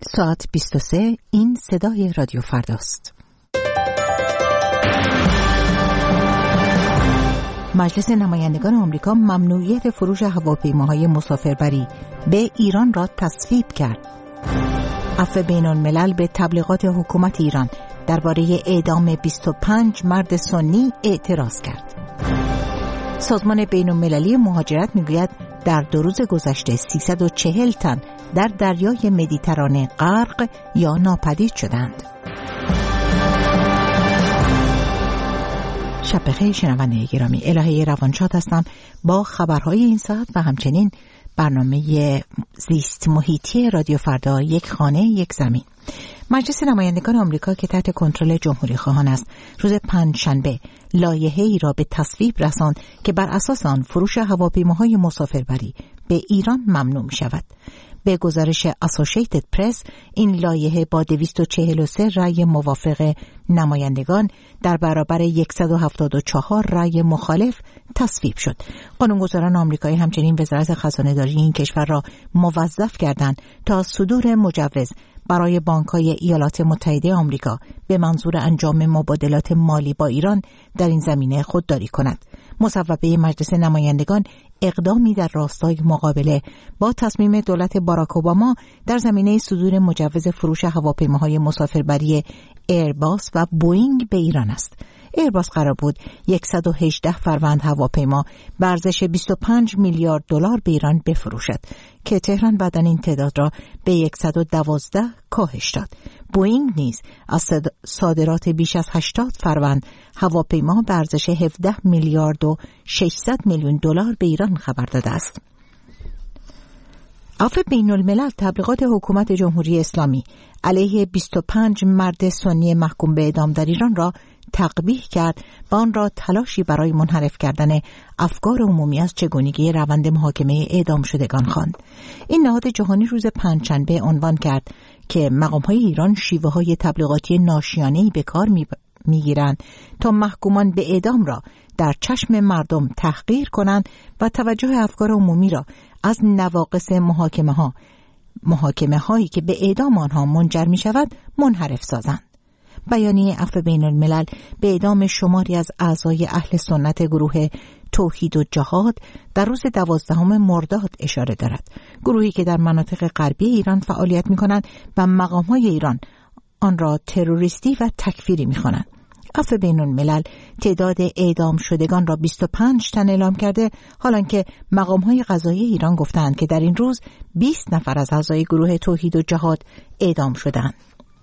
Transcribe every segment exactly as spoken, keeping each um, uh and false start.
ساعت بیست و سه. این صدای رادیو فرداست. مجلس نمایندگان آمریکا ممنوعیت فروش هواپیماهای مسافربری به ایران را تصویب کرد. عفو بین الملل به تبلیغات حکومت ایران درباره اعدام بیست و پنج مرد سنی اعتراض کرد. سازمان بین المللی مهاجرت میگوید در دو روز گذشته سیصد و چهل تن در دریای مدیترانه غرق یا ناپدید شدند. شب بخیر شنونده گرامی، الهه روانشاد هستم با خبرهای این ساعت و همچنین برنامه زیست محیطی رادیو فردا، یک خانه یک زمین. مجلس نمایندگان آمریکا که تحت کنترل جمهوری خواهان است روز پنجشنبه لایحه‌ای را به تصویب رساند که بر اساس آن فروش هواپیماهای مسافربری به ایران ممنوع می شود. به گزارش اسوسییتد پرس این لایحه با دویست و چهل و سه رأی موافق نمایندگان در برابر صد و هفتاد و چهار رأی مخالف تصویب شد. قانونگذاران آمریکایی همچنین وزارت خزانه‌داری این کشور را موظف کردند تا صدور مجوز برای بانک‌های ایالات متحده آمریکا به منظور انجام مبادلات مالی با ایران در این زمینه خودداری کند. مصوبه مجلس نمایندگان اقدامی در راستای مقابله با تصمیم دولت باراک اوباما در زمینه صدور مجوز فروش هواپیماهای مسافربری ایرباس و بوئینگ به ایران است. ایرباس قرار بود صد و هجده فروند هواپیما به ارزش بیست و پنج میلیارد دلار به ایران بفروشد که تهران بعداً این تعداد را به صد و دوازده کاهش داد. بوئینگ نیز از صادرات بیش از هشتاد فروند هواپیما به ارزش هفده میلیارد و ششصد میلیون دلار به ایران خبر داده است. عفو بین الملل تبلیغات حکومت جمهوری اسلامی علیه بیست و پنج مرد سنی محکوم به اعدام در ایران را تقبیح کرد و آن را تلاشی برای منحرف کردن افکار عمومی از چگونگی روند محاکمه اعدام شدگان خواند. این نهاد جهانی روز پنجشنبه عنوان کرد که مقام‌های ایران شیوه‌های تبلیغاتی ناشیانه‌ای به کار می‌گیرند تا محکومان به اعدام را در چشم مردم تحقیر کنند و توجه افکار عمومی را از نواقص محاکمه‌ها محاکمه‌هایی که به اعدام آنها منجر می‌شود منحرف سازند. بیانیه عفو بین الملل به اعدام شماری از اعضای اهل سنت گروه توحید و جهاد در روز دوازدهم مرداد اشاره دارد. گروهی که در مناطق غربی ایران فعالیت می‌کنند و مقام‌های ایران آن را تروریستی و تکفیری می‌خوانند. عفو بین الملل تعداد اعدام شدگان را بیست و پنج تن اعلام کرده، حالانکه مقام‌های قضایی ایران گفتند که در این روز بیست نفر از اعضای گروه توحید و جهاد اعدام شدند.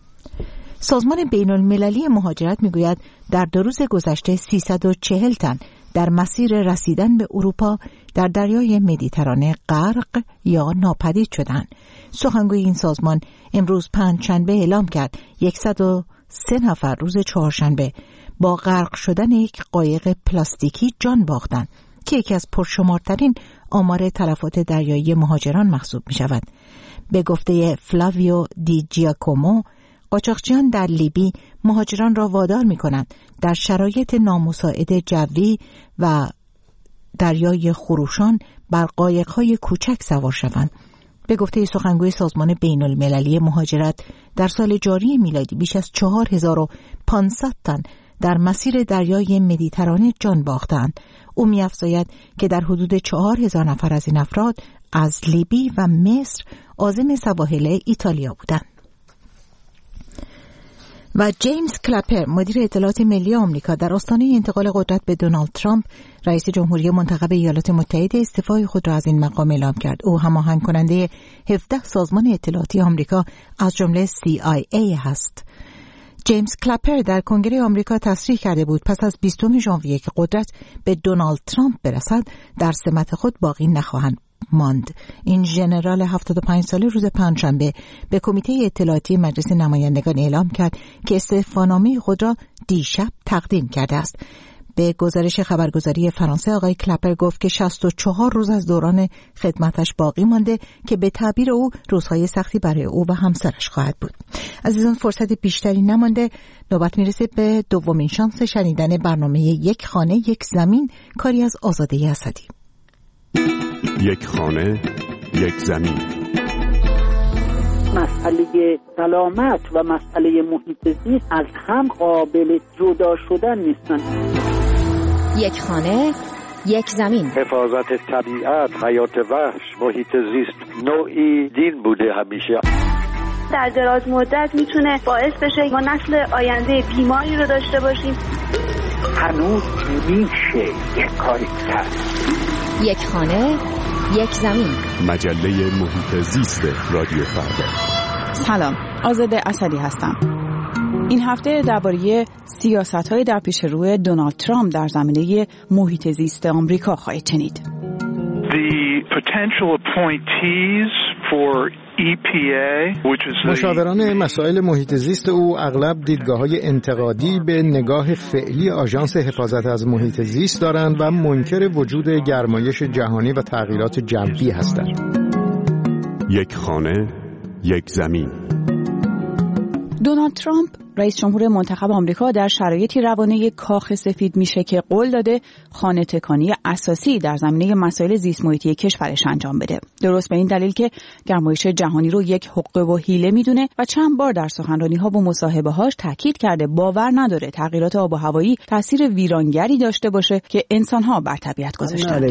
سازمان بین المللی مهاجرت میگوید در دو روز گذشته سیصد و چهل تن در مسیر رسیدن به اروپا در دریای مدیترانه غرق یا ناپدید شدند. سخنگوی این سازمان امروز پنجشنبه اعلام کرد صد و سه نفر روز چهارشنبه با غرق شدن یک قایق پلاستیکی جان باختند که یکی از پرشمارترین آمار تلفات دریایی مهاجران محسوب می شود. به گفته فلاویو دی جیاکومو، قاچاقچیان در لیبی مهاجران را وادار می کنند در شرایط نامساعد جوی و دریای خروشان بر قایق‌های کوچک سوار شوند. به گفته سخنگوی سازمان بین المللی مهاجرت در سال جاری میلادی بیش از چهار هزار و پانصد تن در مسیر دریای مدیترانه جان باختند. او می‌افزاید که در حدود چهار هزار نفر از این افراد از لیبی و مصر عازم سواحل ایتالیا بودند. و جیمز کلپر مدیر اطلاعات ملی آمریکا در آستانه انتقال قدرت به دونالد ترامپ رئیس جمهوری منتخب ایالات متحده استعفای خود را از این مقام اعلام کرد. او هماهنگ کننده هفده سازمان اطلاعاتی آمریکا از جمله سی آی ای هست. جیمز کلپر در کنگره آمریکا تصریح کرده بود پس از بیستم ژانویه که قدرت به دونالد ترامپ برسد در سمت خود باقی نخواهند ماند. این ژنرال هفتاد و پنج ساله روز پنجشنبه به کمیته اطلاعاتی مجلس نمایندگان اعلام کرد که استعفانامه خود را دیشب تقدیم کرده است. به گزارش خبرگزاری فرانسه آقای کلپر گفت که شصت و چهار روز از دوران خدمتش باقی مانده که به تعبیر او روزهای سختی برای او و همسرش خواهد بود. عزیزان فرصت بیشتری نمانده، نوبت میرسه به دومین شانس شنیدن برنامه یک خانه یک زمین، کاری از آزاده اسدی. یک خانه یک زمین. مسئله مسئله سلامت و مسئله محیط زیست از هم قابل جدا شدن نیستن. یک خانه، یک زمین. حفاظت طبیعت، حیات وحش، محیط زیست نوعی دین بوده همیشه. در دراز مدت میتونه باعث بشه ما نسل آینده بیماری رو داشته باشیم. هنوز میشه یک کاری کرد. یک خانه، یک زمین. مجله محیط زیست رادیو فردا. سلام، آزاده اسدی هستم. این هفته درباره سیاست‌های در پیش روی دونالد ترامپ در زمینه محیط زیست آمریکا خواهید شنید. The potential appointees for ای پی ای مشاوران مسائل محیط زیست او اغلب دیدگاه‌های انتقادی به نگاه فعلی آژانس حفاظت از محیط زیست دارند و منکر وجود گرمایش جهانی و تغییرات جوی هستند. یک خانه، یک زمین. دونالد ترامپ رئیس جمهور منتخب آمریکا در شرایطی روانه کاخ سفید میشه که قول داده خانه تکانی اساسی در زمینه مسائل زیست محیطی کشورش انجام بده. درست به این دلیل که گرمایش جهانی رو یک حقه و حیله میدونه و چند بار در سخنرانی‌ها و مصاحبه‌هاش تاکید کرده باور نداره تغییرات آب و هوایی تاثیر ویرانگری داشته باشه که انسان‌ها بر طبیعت گذاشتن.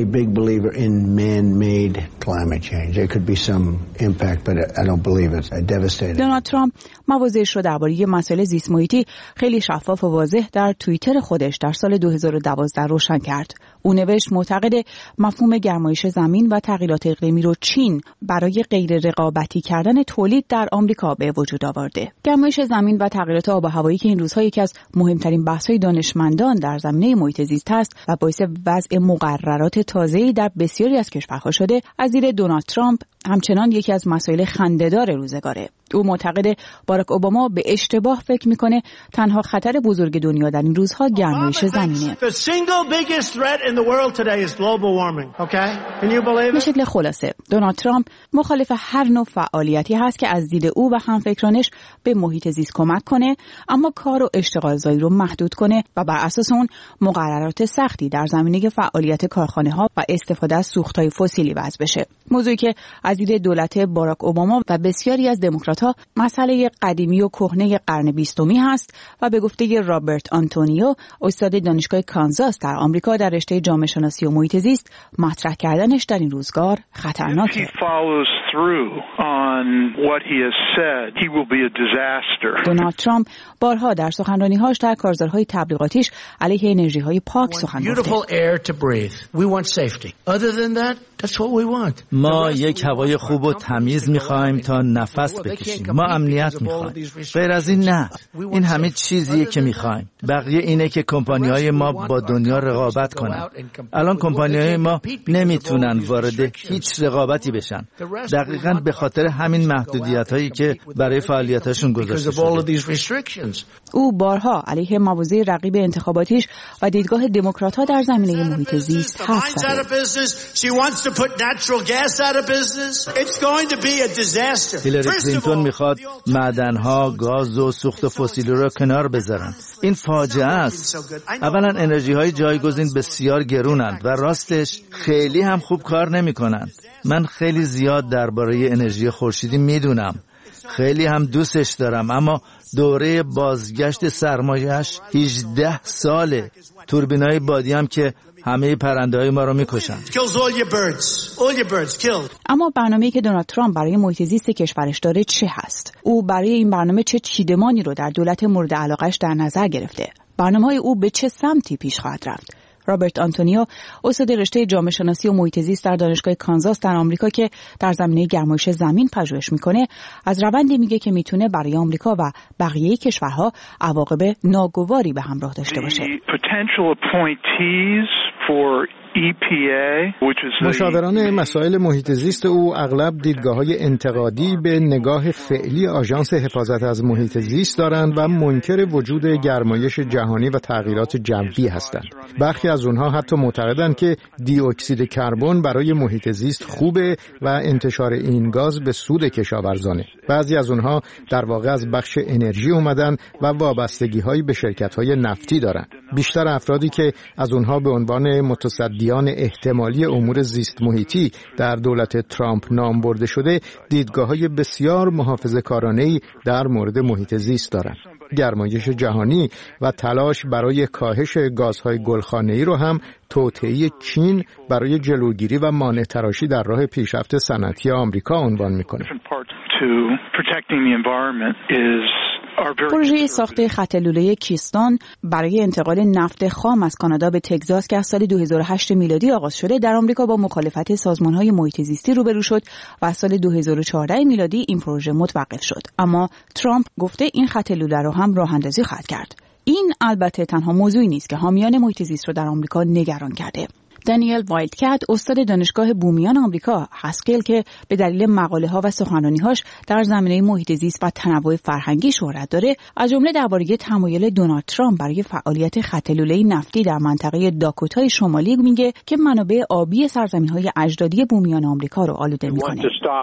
دونالد ترامپ مواضعش رو درباره مسائل زیست محیطی خیلی شفاف و واضح در توییتر خودش در سال دو هزار و دوازده روشن کرد. او نوشت معتقد مفهوم گرمایش زمین و تغییرات اقلیمی رو چین برای غیر رقابتی کردن تولید در آمریکا به وجود آورده. گرمایش زمین و تغییرات آب و هوایی که این روزها یکی از مهمترین بحث‌های دانشمندان در زمینه محیط زیست است و باعث وضع مقررات تازه‌ای در بسیاری از کشورها شده، از دید دونالد ترامپ همچنان یکی از مسائل خنده‌دار روزگاره. او معتقد باراک اوباما به اشتباه فکر میکنه تنها خطر بزرگ دنیا در این روزها گرمایش زمینه. به شکل خلاصه دونالد ترامپ مخالف هر نوع فعالیتی هست که از دید او و همفکرانش به محیط زیست کمک کنه، اما کار و اشتغالزایی رو محدود کنه و بر اساس اون مقررات سختی در زمینه فعالیت کارخانه ها و استفاده از سوختهای فسیلی وضع بشه. موضوعی که از دید دولت باراک اوباما و بسیاری از دموکرات‌ها مسئله قدیمی و کهنه قرن بیستمی هست و به گفته رابرت آنتونیو، استاد دانشگاه کانزاس در آمریکا در رشته جامعه شناسی و محیط زیست، مطرح کردنش در این روزگار خطرناکه. دونالد ترامپ بارها در سخنرانی‌هاش در کارزارهای تبلیغاتیش علیه انرژی‌های پاک سخن گفته. ما یک هوای خوب و تمیز می‌خوایم تا نفس بکشیم. ما امنیت می‌خوایم. غیر از این نه. این همه چیزیه که می‌خوایم. بقیه اینه که کمپانی‌های ما با دنیا رقابت کنن. الان کمپانی‌های ما نمیتونن وارد هیچ رقابتی بشن. دقیقاً به خاطر همین محدودیت‌هایی که برای فعالیتاشون گذاشته شده. او بارها علیه مواضع رقیب انتخاباتیش و دیدگاه دموکرات‌ها در زمینه محیط زیست حرف زد. هیلاری کلینتون میخواد معدن‌ها، گاز و سوخت فسیلی رو کنار بذارن. این فاجعه است. اولا انرژی‌های جایگزین بسیار گرونند و راستش خیلی هم خوب کار نمی‌کنند. من خیلی زیاد درباره انرژی خورشیدی میدونم. خیلی هم دوستش دارم، اما دوره بازگشت سرمایه‌اش هجده ساله. توربینای بادی هم که همه پرنده‌های ما رو می‌کشن. اما برنامه‌ای که دونالد ترامپ برای محیط زیست کشورش داره چه هست؟ او برای این برنامه چه چیدمانی رو در دولت مورد علاقه‌اش در نظر گرفته؟ برنامه‌های او به چه سمتی پیش خواهد رفت؟ رابرت آنتونیو، استاد رشته جامعه شناسی و محیط زیست در دانشگاه کانزاس در آمریکا که در زمینه گرمایش زمین پژوهش میکنه، از روندی میگه که میتونه برای آمریکا و بقیه کشورها عواقب ناگواری به همراه داشته باشه. مشاوران مسائل محیط زیست او اغلب دیدگاه‌های انتقادی به نگاه فعلی آژانس حفاظت از محیط زیست دارند و منکر وجود گرمایش جهانی و تغییرات جوی هستند. برخی از اونها حتی معتقدند که دی اکسید کربن برای محیط زیست خوبه و انتشار این گاز به سود کشاورزانه. بعضی از اونها در واقع از بخش انرژی اومدن و وابستگی‌هایی به شرکت‌های نفتی دارند. بیشتر افرادی که از اونها به عنوان متصدیان احتمالی امور زیست محیطی در دولت ترامپ نام برده شده، دیدگاه‌های بسیار محافظه‌کارانه‌ای در مورد محیط زیست دارند. گرمایش جهانی و تلاش برای کاهش گازهای گلخانه‌ای رو هم توطئه چین برای جلوگیری و مانع تراشی در راه پیشرفت صنعتی آمریکا عنوان می‌کنه. پروژه ساخت خط لوله کیستون برای انتقال نفت خام از کانادا به تگزاس که از سال دو هزار و هشت میلادی آغاز شده، در آمریکا با مخالفت سازمان‌های محیط زیستی روبرو شد و از سال دو هزار و چهارده میلادی این پروژه متوقف شد. اما ترامپ گفته این خط لوله رو هم راه‌اندازی خواهد کرد. این البته تنها موضوعی نیست که حامیان محیط زیست رو در آمریکا نگران کرده. دانیل وایلدکت، استاد دانشگاه بومیان آمریکا، هسکل که به دلیل مقاله‌ها و سخنرانی‌هاش در زمینه محیط زیست و تنوع فرهنگی شهرت داره، از جمله درباره تمایل دونالد ترامپ برای فعالیت خط لوله نفتی در منطقه داکوتای شمالی میگه که منابع آبی سرزمین‌های اجدادی بومیان آمریکا رو آلوده می‌کنه.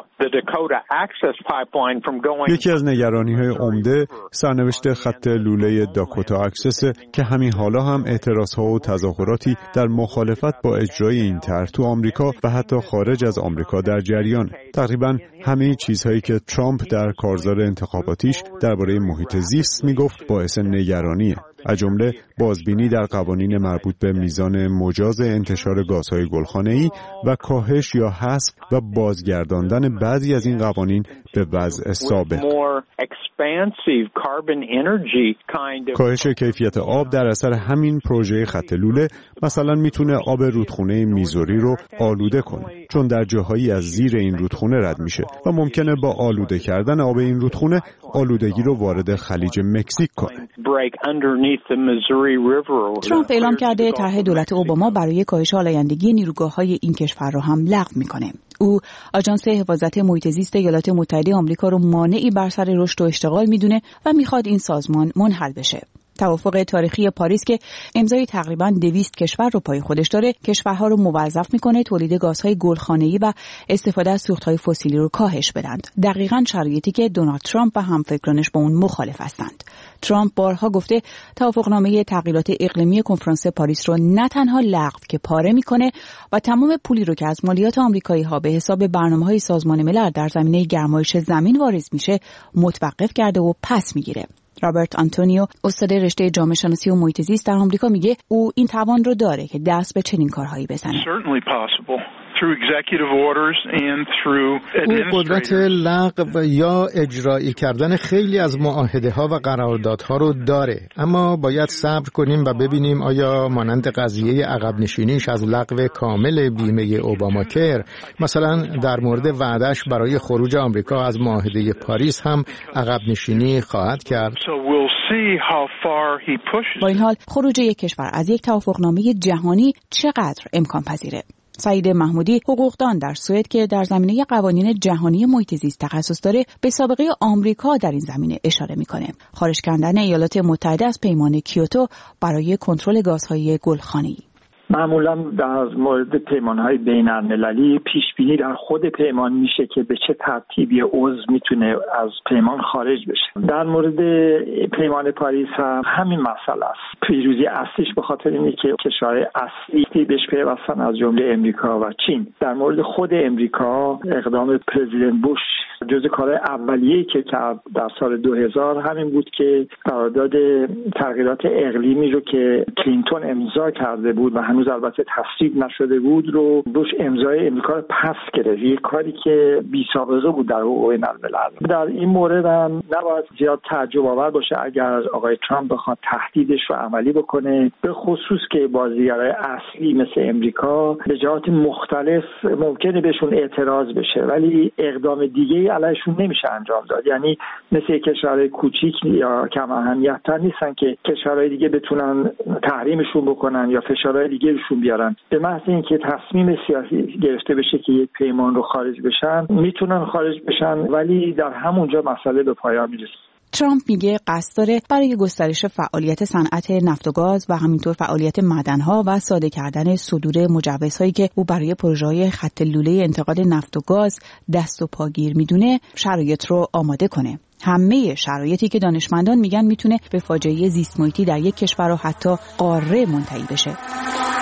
یکی از نگرانی‌های عمده سرنوشت خط لوله داکوتا اکسس که همین حالا هم اعتراض‌ها و تظاهراتی در مخالفت با اجرای این طرح تو آمریکا و حتی خارج از آمریکا در جریان. تقریباً همه چیزهایی که ترامپ در کارزار انتخاباتیش درباره محیط زیست میگفت باعث نگرانیه. از جمله بازبینی در قوانین مربوط به میزان مجاز انتشار گازهای گلخانه‌ای و کاهش یا حذف و بازگرداندن بعضی از این قوانین به وضع سابق. کاهش کیفیت آب در اثر همین پروژه خط لوله مثلا میتونه آب رودخونه میزوری رو آلوده کنه، چون در جاهایی از زیر این رودخونه رد میشه و ممکنه با آلوده کردن آب این رودخونه آلودگی رو وارد خلیج مکزیک کنه. ترامپ اعلام کرده طرح دولت اوباما برای کاهش آلایندگی نیروگاه‌های این کشور رو هم لغو میکنه. او آژانس حفاظت محیط زیست ایالات متحده آمریکا رو مانعی بر سر رشد و اشتغال میدونه و میخواد این سازمان منحل بشه. توافق تاریخی پاریس که امضای تقریباً دویست کشور رو پای خودش داره، کشورها رو موظف میکنه تولید گازهای گلخانه‌ای و استفاده از سوختهای فسیلی رو کاهش بدند. دقیقاً شرایطی که دونالد ترامپ و همفکرانش با اون مخالف هستند. ترامپ بارها گفته توافقنامه تغییرات اقلیمی کنفرانس پاریس رو نه تنها لغو که پاره میکنه و تمام پولی رو که از مالیات آمریکایی‌ها به حساب برنامه‌های سازمان ملل در زمینه گرمایش زمین واریز میشه متوقف کرده و پس میگیره. رابرت آنتونیو، استاد رشته جامعه شناسی و محیط زیست در آمریکا، میگه او این توان رو داره که دست به چنین کارهایی بزنه. او قدرت لغو یا اجرایی کردن خیلی از معاهده‌ها و قراردادها رو داره، اما باید صبر کنیم و ببینیم آیا مانند قضیه عقب نشینیش از لغو کامل بیمه اوباماکر، مثلا در مورد وعده‌اش برای خروج آمریکا از معاهده پاریس هم عقب نشینی خواهد کرد. با این حال خروج یک کشور از یک توافقنامه جهانی چقدر امکان پذیره؟ سعید محمودی، حقوقدان در سوئد که در زمینه قوانین جهانی محیط زیست تخصص داره، به سابقه آمریکا در این زمینه اشاره میکنه. خارج کردن ایالات متحده از پیمان کیوتو برای کنترل گازهای گلخانه‌ای. معمولا در مورد پیمان‌های بین‌المللی پیش‌بینی در خود پیمان میشه که به چه ترتیبی عضو میتونه از پیمان خارج بشه. در مورد پیمان پاریس هم همین مسئله است. پیروزی اصلیش به خاطر اینه که کشورهای اصلی بهش پیوستن از جمله امریکا و چین. در مورد خود امریکا اقدام پرزیدنت بوش جزو کارهای اولیه‌ای که کرد در سال دو هزار همین بود که قرارداد تغییرات اقلیمی رو که کلینتون امضا کرده بود و هنوز البته تصویب نشده بود رو بوش امضای امریکا رو پس گرفت. یک کاری که بی سابقه بود در حقوق بین‌الملل. در این مورد هم نباید زیاد تعجب آور باشه اگر آقای ترامپ بخواد تهدیدش رو عملی بکنه، به خصوص که بازیگرای اصلی مثل امریکا به جهات مختلف ممکنه بهشون اعتراض بشه ولی اقدام دیگه علیشون نمیشه انجام داد. یعنی مثل کشورهای کوچیک یا کم اهمیت‌تر نیستن که کشورهای دیگه بتونن تحریمشون بکنن یا فشارهای دیگه روشون بیارن. به محض اینکه تصمیم سیاسی گرفته بشه که یک پیمان رو خارج بشن میتونن خارج بشن ولی در همونجا مسئله به پایان میرسه. ترامپ میگه قصد داره برای گسترش فعالیت صنعت نفت و گاز و همینطور فعالیت معدن‌ها و ساده کردن صدور مجوزهایی که او برای پروژه‌های خط لوله انتقال نفت و گاز دست و پاگیر میدونه شرایط رو آماده کنه. همه شرایطی که دانشمندان میگن میتونه به فاجعه زیست محیطی در یک کشور و حتی قاره منتهی بشه.